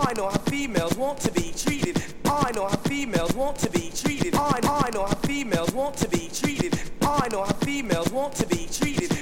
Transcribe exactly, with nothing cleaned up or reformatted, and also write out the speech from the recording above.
I know how females want to be treated. I know how females want to be treated. I I know how females want to be treated. I know how females want to be treated.